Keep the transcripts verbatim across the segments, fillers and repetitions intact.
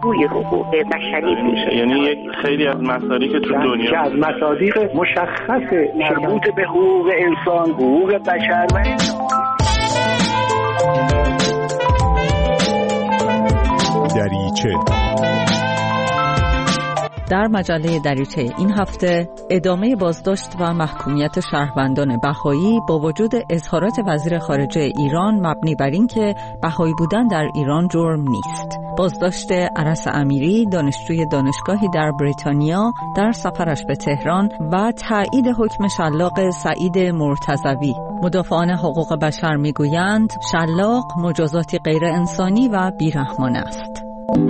بازگوی حقوق بشری میشه. یعنی یک خیلی از مصادیق تو دنیا که از مصادیق مشخص مربوط به حقوق انسان، حقوق بشر و دریچه. در مجله دریچه این هفته ادامه بازداشت و محکومیت شهروندان بهایی با وجود اظهارات وزیر خارجه ایران مبنی بر این که بهایی بودن در ایران جرم نیست. بازداشت عرس امیری دانشجوی دانشگاهی در بریتانیا در سفرش به تهران و تایید حکم شلاق سعید مرتضوی. مدافعان حقوق بشر میگویند شلاق مجازاتی غیر انسانی و بیرحمانه است.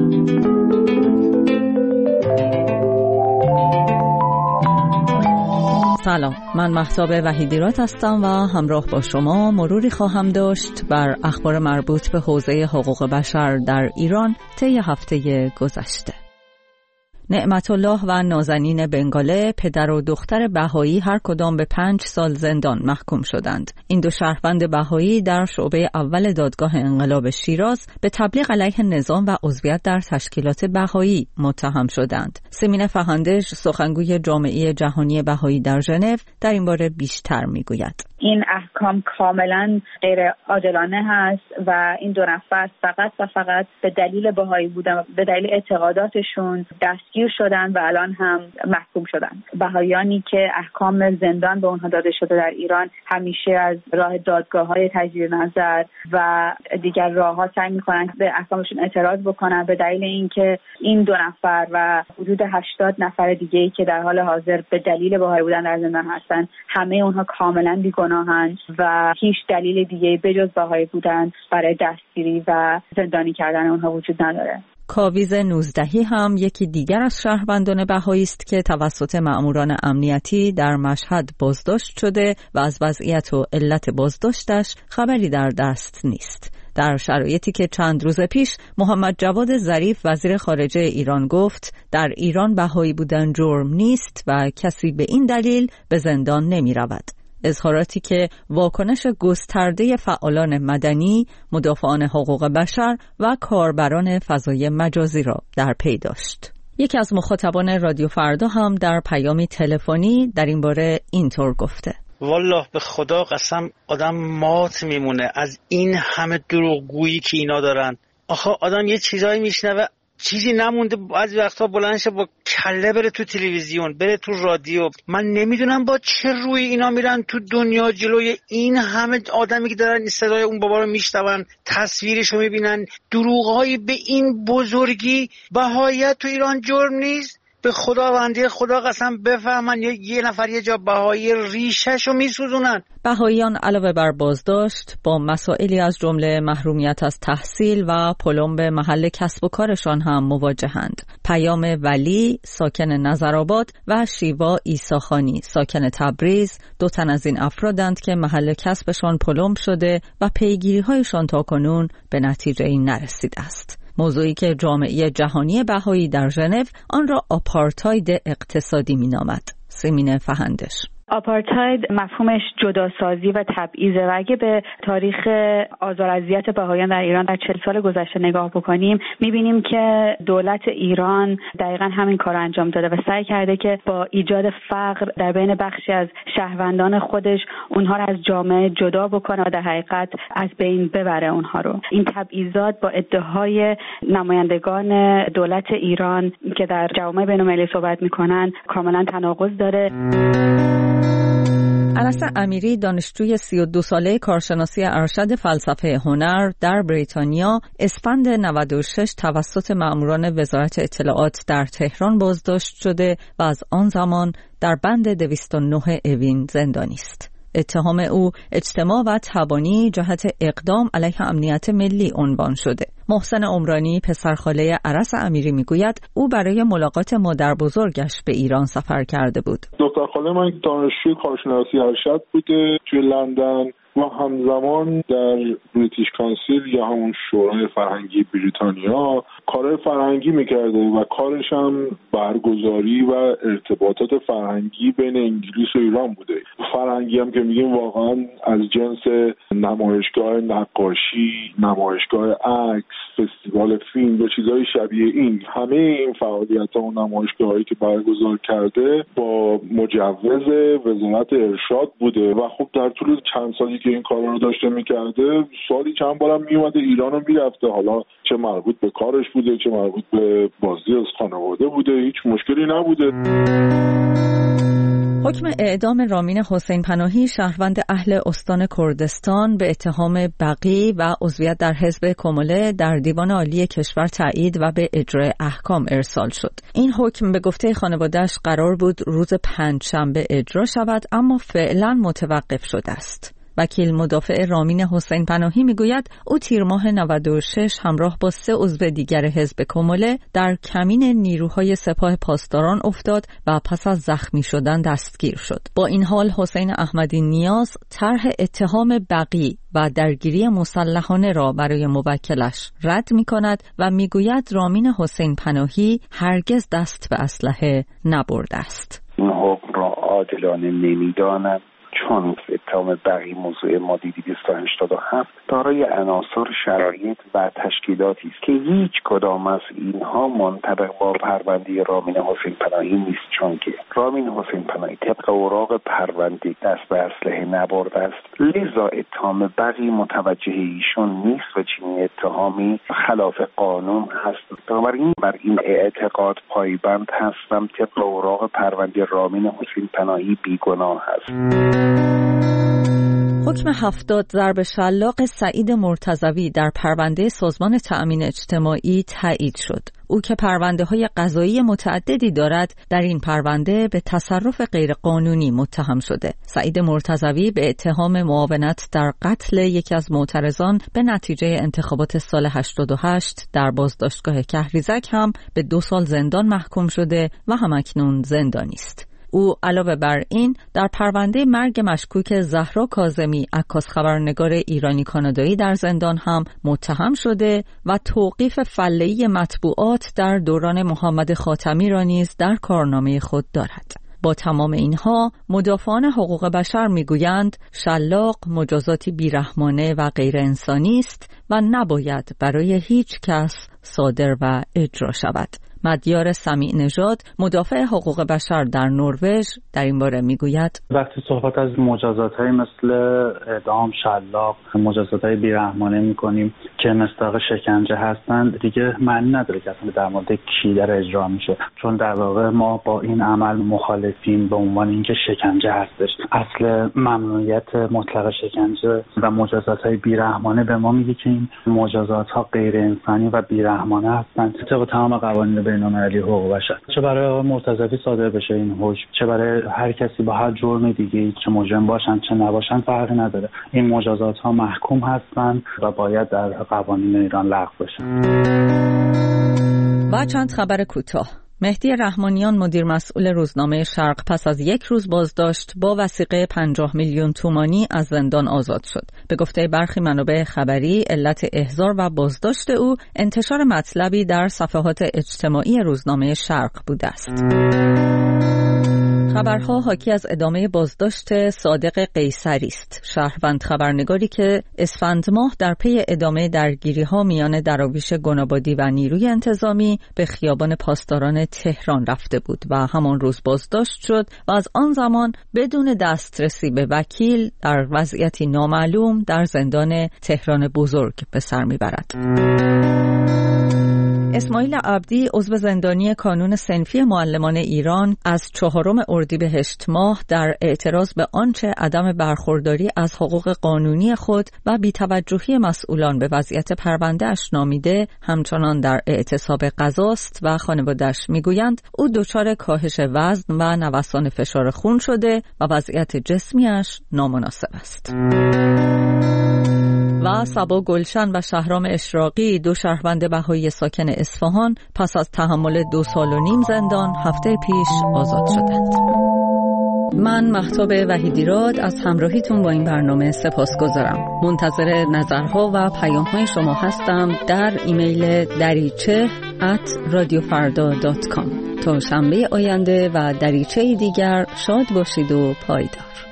سلام، من مهتاب وحیدیرات هستم و همراه با شما مروری خواهم داشت بر اخبار مربوط به حوزه حقوق بشر در ایران طی هفته گذشته. نعمت الله و نازنین بنگاله پدر و دختر بهایی هر کدام به پنج سال زندان محکوم شدند. این دو شهروند بهایی در شعبه اول دادگاه انقلاب شیراز به تبلیغ علیه نظام و عضویت در تشکیلات بهایی متهم شدند. سیمین فهندش سخنگوی جامعه جهانی بهایی در ژنو در این باره بیشتر میگوید. این احکام کاملا غیر عادلانه هست و این دو نفر فقط و فقط به دلیل بهایی بودن، به دلیل اعتقاداتشون دستگیر شدن و الان هم محکوم شدن. بهاییانی که احکام زندان به اونها داده شده در ایران همیشه از راه دادگاه‌های تجدید نظر و دیگر راه‌ها سعی می‌کنن به احکامشون اعتراض بکنن به دلیل اینکه این دو نفر و حدود هشتاد نفر دیگه‌ای که در حال حاضر به دلیل بهایی بودن در زندان هستن، همه اونها کاملا بیگناه و هیچ دلیل دیگه بجز بهایی بودن برای دستگیری و زندانی کردن اونها وجود نداره. کاویز نوزدهی هم یکی دیگر از شهروندان بهایی است که توسط مأموران امنیتی در مشهد بازداشت شده و از وضعیت و علت بازداشتش خبری در دست نیست. در شرایطی که چند روز پیش محمد جواد ظریف وزیر خارجه ایران گفت در ایران بهایی بودن جرم نیست و کسی به این دلیل به زندان نمی رود. اظهاراتی که واکنش گسترده فعالان مدنی، مدافعان حقوق بشر و کاربران فضای مجازی را در پی داشت. یکی از مخاطبان رادیو فردا هم در پیامی تلفنی در این باره اینطور گفته: والله به خدا قسم آدم مات میمونه از این همه دروغگویی که اینا دارن. آخه آدم یه چیزایی میشنوه چیزی نمونده، بعضی وقتا بلند شه با کله بره تو تلویزیون، بره تو رادیو. من نمیدونم با چه روی اینا میرن تو دنیا جلوی این همه آدمی که دارن صدای اون بابا رو میشنون، تصویرشو میبینن. دروغ‌های به این بزرگی. بهاییت تو ایران جرم نیست. به خدا بنده خدا قسم بفهمن یه, یه نفر یه جا بهایی ریشه‌شو میسوزونن. بهاییان علاوه بر بازداشت با مسائلی از جمله محرومیت از تحصیل و پلم محل کسب و کارشان هم مواجهند. پیام ولی ساکن نظرآباد و شیوا عیساخانی ساکن تبریز دو تن از این افرادند که محل کسبشان پلم شده و پیگیری‌هایشان تاکنون به نتیجه‌ای نرسیده است. موضوعی که جامعه جهانی بهایی در ژنو آن را آپارتاید اقتصادی می‌نامد. سیمین فهندش: آپارتاید مفهومش جداسازی و تبعیضه و اگه به تاریخ آزار اذیت بهاییان در ایران در چهل سال گذشته نگاه بکنیم می‌بینیم که دولت ایران دقیقاً همین کار رو انجام داده و سعی کرده که با ایجاد فقر در بین بخشی از شهروندان خودش اونها رو از جامعه جدا بکنه و در حقیقت از بین ببره اونها رو. این تبعیضات با ادعاهای نمایندگان دولت ایران که در جوامع بین‌المللی صحبت می‌کنن کاملاً تناقض داره. عرس امیری دانشجوی سی و دو ساله کارشناسی ارشد فلسفه هنر در بریتانیا اسفند نود و شش توسط مأموران وزارت اطلاعات در تهران بازداشت شده و از آن زمان در بند دویست و نه اوین زندانی است. اتهام او اجتماع و تبانی جهت اقدام علیه امنیت ملی عنوان شده. محسن عمرانی پسرخاله عرس امیری میگوید او برای ملاقات مادر بزرگش به ایران سفر کرده بود. دخترخاله من دانشجوی کارشناسی ارشد بوده توی لندن و همزمان در بریتیش کانسیل یا همون شورای فرهنگی بریتانیا کار فرهنگی میکرده و کارش هم برگزاری و ارتباطات فرهنگی بین انگلیس و ایران بوده. فرهنگی هم که میگیم واقعا از جنس نمایشگاه نقاشی، نمایشگاه عکس، فستیوال فیلم و چیزهای شبیه این. همه این فعالیت‌ها و نمایشگاهایی که برگزار کرده با مجوز وزارت ارشاد بوده و خب در طول چند سالی که این کارا رو داشته میکرده سالی چند بارم میومده ایران رو میرفته، حالا چه مربوط به کارش بوده چه مربوط به بازدید از خانواده بوده، هیچ مشکلی نبوده. حکم اعدام رامین حسین پناهی شهروند اهل استان کردستان به اتهام بغی و عضویت در حزب کموله در دیوان عالی کشور تایید و به اجرای احکام ارسال شد. این حکم به گفته خانواده‌اش قرار بود روز پنجشنبه اجرا شود اما فعلا متوقف شده است. وکیل مدافع رامین حسین پناهی میگوید او تیر ماه نود و شش همراه با سه عضو دیگر حزب کموله در کمین نیروهای سپاه پاسداران افتاد و پس از زخمی شدن دستگیر شد. با این حال حسین احمدی نیاز طرح اتهام بغی و درگیری مسلحانه را برای موکلش رد می کند و می گوید رامین حسین پناهی هرگز دست به اسلحه نبرده است. این حکم را عادلانه نمی دانم چون اتهام بغی موضوع ماده دویست و هشتاد و هفت دارای عناصر شرایط و تشکیلاتی است که هیچ کدام از اینها منطبق با پرونده رامین حسین پناهی نیست، چون که رامین حسین پناهی طبق اوراق پرونده دست به اسلحه نبرده است، لذا اتهام بغی متوجه ایشون نیست و چنین اتهامی خلاف قانون هست. بنابراین بر این اعتقاد پایبند هستم طبق اوراق پرونده رامین حسین پناهی بیگناه است. حکم هفتاد ضرب شلاق سعید مرتضوی در پرونده سازمان تأمین اجتماعی تایید شد. او که پرونده های قضایی متعددی دارد در این پرونده به تصرف غیرقانونی متهم شده. سعید مرتضوی به اتهام معاونت در قتل یکی از معترضان به نتیجه انتخابات سال هشتاد و هشت در بازداشتگاه کهریزک هم به دو سال زندان محکوم شده و همکنون زندانی است. او علاوه بر این در پرونده مرگ مشکوک زهرا کاظمی عکاس خبرنگار ایرانی کانادایی در زندان هم متهم شده و توقیف فله‌ای مطبوعات در دوران محمد خاتمی را نیز در کارنامه خود دارد. با تمام اینها مدافعان حقوق بشر میگویند شلاق مجازاتی بیرحمانه و غیر انسانی است و نباید برای هیچ کس صادر و اجرا شود. مدیار سمیع نژاد مدافع حقوق بشر در نروژ در این باره میگوید وقتی صحبت از مجازات‌های مثل اعدام، شلاق، مجازات‌های بیرحمانه می‌کنیم که مصداق شکنجه هستند، دیگه معنی نداره که اصلا در مورد کی در اجرا میشه، چون در واقع ما با این عمل مخالفیم به عنوان اینکه شکنجه هستش. اصل ممنوعیت مطلق شکنجه و مجازات‌های بیرحمانه به ما میگه که این مجازات‌ها غیر انسانی و بیرحمانه هستند طبق تمام قوانین بین‌المللی حقوق بشر. چه برای آقای مرتضوی صادر بشه این حکم، چه برای هر کسی با هر جرم دیگه‌ای، چه مجرم باشن چه نباشن فرقی نداره. این مجازات‌ها محکوم هستند و باید در قوانین ایران لغو بشن. و چند خبر کوتاه. مهدی رحمانیان مدیر مسئول روزنامه شرق پس از یک روز بازداشت با وثیقه پنجاه میلیون تومانی از زندان آزاد شد. به گفته برخی منابع خبری علت احضار و بازداشت او انتشار مطلبی در صفحات اجتماعی روزنامه شرق بوده است. خبرها حاکی از ادامه بازداشت صادق قیصری است، شهروند خبرنگاری که اسفند ماه در پی ادامه درگیری‌ها میان دراویش گنابادی و نیروی انتظامی به خیابان پاسداران تهران رفته بود و همان روز بازداشت شد و از آن زمان بدون دسترسی به وکیل در وضعیتی نامعلوم در زندان تهران بزرگ به سر میبرد. اسماعیل عبدی عضو زندانی کانون صنفی معلمان ایران از چهارم اردیبهشت ماه در اعتراض به آنچه عدم برخورداری از حقوق قانونی خود و بی‌توجهی مسئولان به وضعیت پرونده‌اش نامیده همچنان در اعتصاب غذاست و خانواده‌اش میگویند او دچار کاهش وزن و نوسان فشار خون شده و وضعیت جسمیش نامناسب است. و صبا گلشن و شهرام اشراقی دو شهروند بهایی ساکن اصفهان پس از تحمل دو سال و نیم زندان هفته پیش آزاد شدند. من مهتاب وحیدیراد از همراهیتون با این برنامه سپاسگزارم. منتظر نظرها و پیام‌های شما هستم در ایمیل دریچه ات رادیو فردا دات کام. تا شنبه آینده و دریچه دیگر شاد باشید و پایدار.